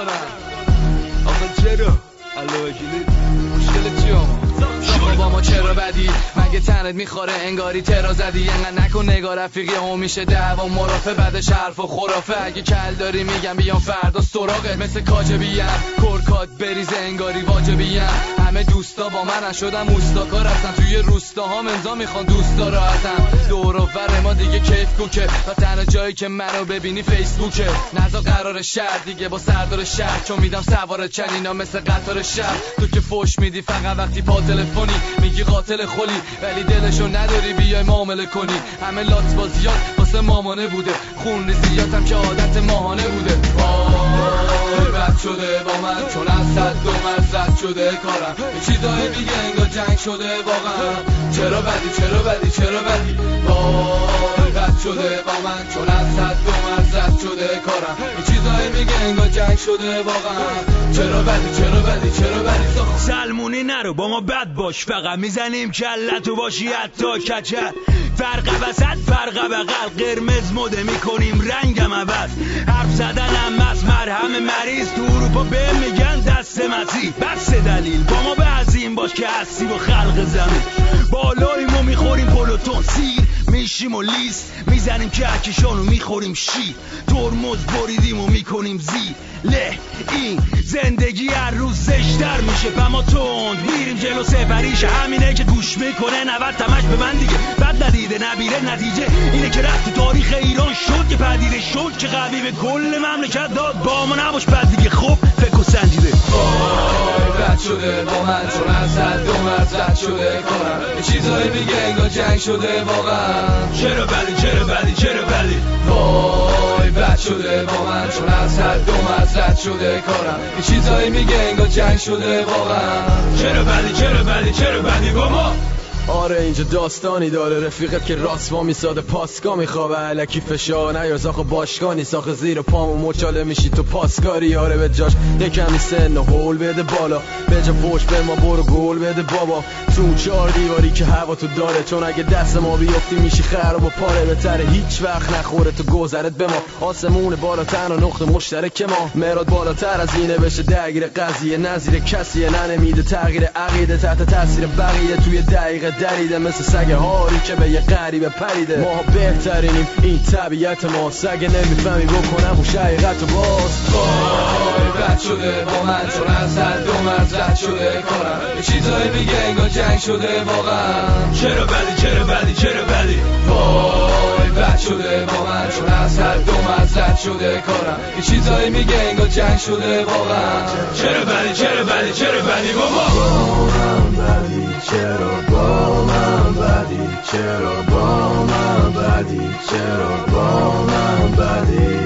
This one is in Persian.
ندارم. آخه چرا؟ الله وکیلی مشکل چی آقا؟ با ما چرا بدی؟ مگه تنت میخوره انگاری ترا زدی؟ انقدر نکن نگاه رفیقی هم میشه دعوا مرافع بعدش حرف و خرافه. اگه کل داری میگم بیام فردا سراغت مثل کاجبیم کرکات بریزه انگاری واجبیم. همه دوستا با من شدم اوستاکا رفتن توی روستاها امضا میخوان دوستا راحتم. دور و بر ما دیگه کیف کوکه و تنها جایی که منو ببینی فیسبوکه. نزا قرار شهر دیگه با سردار شهر چون میدم سوار چنینا مثل قطار شهر. تو که فوش میدی فقط وقتی پا تلفنی میگی قاتل خلی ولی دلشو نداری بیای معامله کنی. همه لات بازیات واسه مامانه بوده خون ریزیاتم که عادت ماهانه بوده. بد شده با من چون از صد و مرزد شده کارم. یه چیزایی میگه انگار جنگ شده واقعا. چرا بدی چرا بدی چرا بدی؟ بد شده با من چون از صد و مرزد شده کارم. یه چیزایی میگه انگار جنگ شده واقعا. چرا بدی چرا بدی چرا بدی؟ سلمونی نرو با ما بد باش فقط میزنیم کلتو باشی حتی کچل. فرق وسط فرق بغل قرمز مده میکنیم رنگم عوض. حرف زدنم از مرهم مریض تو اروپا به میگن دست مسیح. بس دلیل با ما به عظیم باش که هستی با خلق زمین. بالاییم و میخوریم پلوتون سیر میشیم و لیست میزنیم کهکشان و میخوریم شیر. ترمز بریدیم و میکنیم زیر له. این زندگی هر روز زشتر میشه پما تند میریم جلو سفریش. همینه که گوش میکنه 90 تمش به من دیگه بد ندیده نبیره. نتیجه اینه که رفت تو تاریخ ایران شد که پدیده شد که قوی به کل مملکت داد. با ما نباش بد دیگه خب فکر و سنجیده. بد شده با من چون از حد و مرزد شده کارم. یه چیزایی میگه انگار جنگ شده واقعا. چرا بدی چرا بدی چرا بدی؟ وای بد شده با من چون از حد و مرزد شده کارم. یه چیزایی میگه انگار جنگ شده واقعا. چرا بدی چرا بدی چرا بدی با ما؟ آره اینجا داستانی داره رفیقت که راست وا میساده پاسکا میخوابه علکی فشار نیاز آخه باشگاه نیست. آخه زیر پامو مچاله میشی تو پاسکاری. آره به جاش یکمی سن و هول بده بالا به جا پشت به ما برو گل بده بابا. تو 4 دیواری که هوا تو داره چون اگه دست ما بیفتی میشی خراب و پاره. بهتره هیچ وقت نخوره تو گذرت به ما. آسمون بالاتر و نقطه مشترک ما. مراد بالاتر از اینه بشه درگیر قضیه نظیر کسیه ننمیده تغییر عقیده تحت تاثیر بقیه توی دقیقه دریده مثل سگ هاری که به یه غریبه پریده. ما بهترینیم این طبیعت ما. سگ نمیفهمی بکنم اون حقیقت و باز. وای بد شده با من چون از حد و مرزد شده کارم. یه چیزایی میگه انگار جنگ شده واقعا. چرا بدی چرا بدی چرا بدی؟ وای بد شده با من چون از حد و مرزد شده کارم. یه چیزایی میگه انگار جنگ شده واقعا. چرا بدی چرا بدی چرا بدی بابا؟ بدی چرا با من بدی چرا با من بدی چرا با من بدی